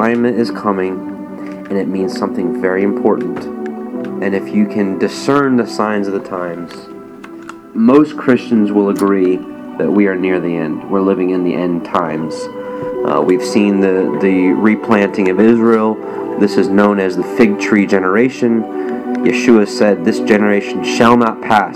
alignment is coming, and it means something very important. And if you can discern the signs of the times, most Christians will agree that we are near the end. We're living in the end times. We've seen the replanting of Israel. This is known as the fig tree generation. Yeshua said, "This generation shall not pass."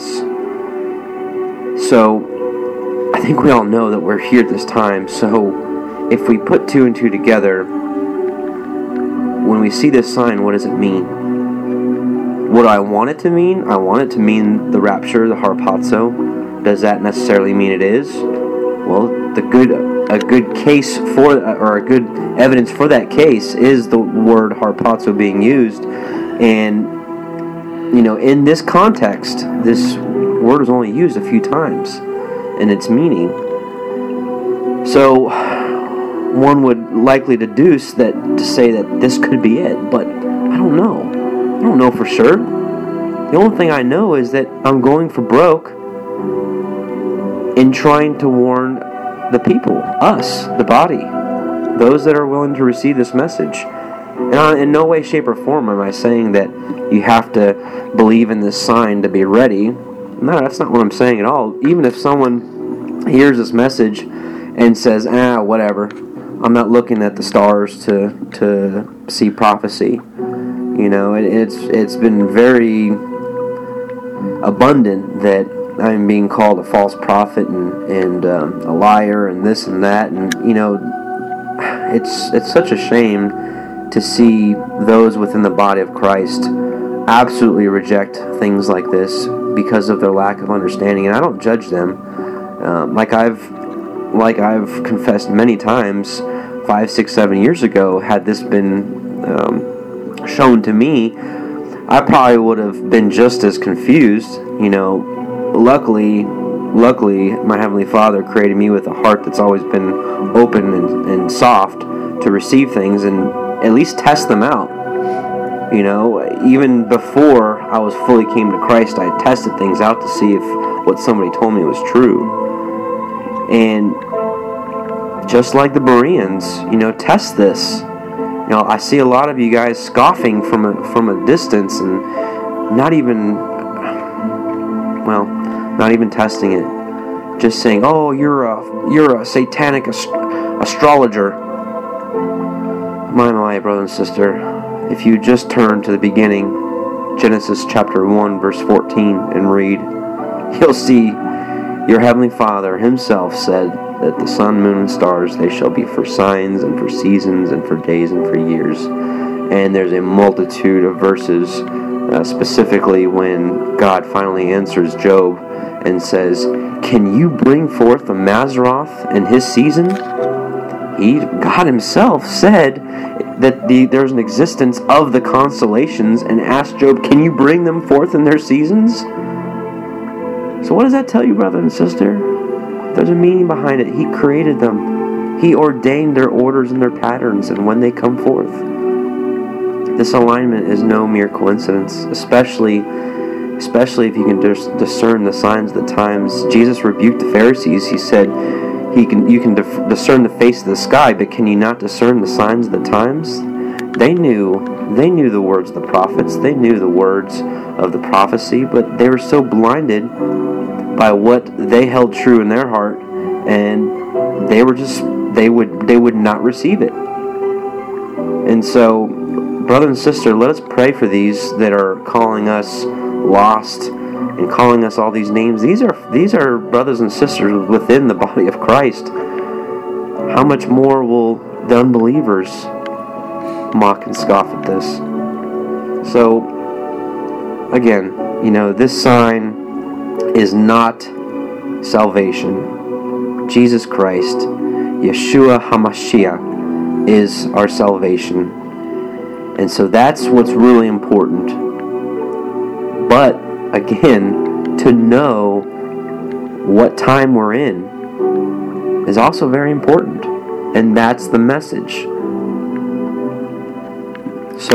So, I think we all know that we're here at this time. So, if we put two and two together, when we see this sign, what does it mean? What do I want it to mean? I want it to mean the rapture, the harpazo. Does that necessarily mean it is? Well, a good case for, or a good evidence for that case is the word harpazo being used. And, in this context, this word is only used a few times in its meaning. So, one would likely deduce that to say that this could be it, but I don't know. I don't know for sure. The only thing I know is that I'm going for broke in trying to warn the people, us, the body, those that are willing to receive this message. And in no way, shape, or form am I saying that you have to believe in this sign to be ready. No, that's not what I'm saying at all. Even if someone hears this message and says, whatever, I'm not looking at the stars to see prophecy. It's been very abundant that I'm being called a false prophet and a liar and this and that, and it's such a shame to see those within the body of Christ absolutely reject things like this because of their lack of understanding. And I don't judge them. Like I've confessed many times, 5, 6, 7 years ago, had this been shown to me, I probably would have been just as confused. Luckily, my Heavenly Father created me with a heart that's always been open and soft to receive things and at least test them out. Even before I was fully came to Christ, I tested things out to see if what somebody told me was true. And just like the Bereans, test this. I see a lot of you guys scoffing from a distance and not even testing it. Just saying, "Oh, you're a satanic astrologer." My brother and sister, if you just turn to the beginning, Genesis chapter 1, verse 14, and read, you'll see your Heavenly Father Himself said that the sun, moon, and stars, they shall be for signs and for seasons and for days and for years. And there's a multitude of verses, specifically when God finally answers Job and says, "Can you bring forth a Mazzaroth in his season?" God Himself said that there's an existence of the constellations and asked Job, "Can you bring them forth in their seasons?" So what does that tell you, brother and sister? There's a meaning behind it. He created them. He ordained their orders and their patterns and when they come forth. This alignment is no mere coincidence, especially if you can discern the signs of the times. Jesus rebuked the Pharisees. He said, you can discern the face of the sky, but can you not discern the signs of the times? They knew the words of the prophets. They knew the words of the prophecy, but they were so blinded by what they held true in their heart, and they would not receive it. And so, brother and sister, let us pray for these that are calling us lost and calling us all these names. These are brothers and sisters within the body of Christ. How much more will the unbelievers mock and scoff at this? So, again, this sign is not salvation. Jesus Christ, Yeshua HaMashiach, is our salvation. And so that's what's really important. But, again, to know what time we're in is also very important. And that's the message.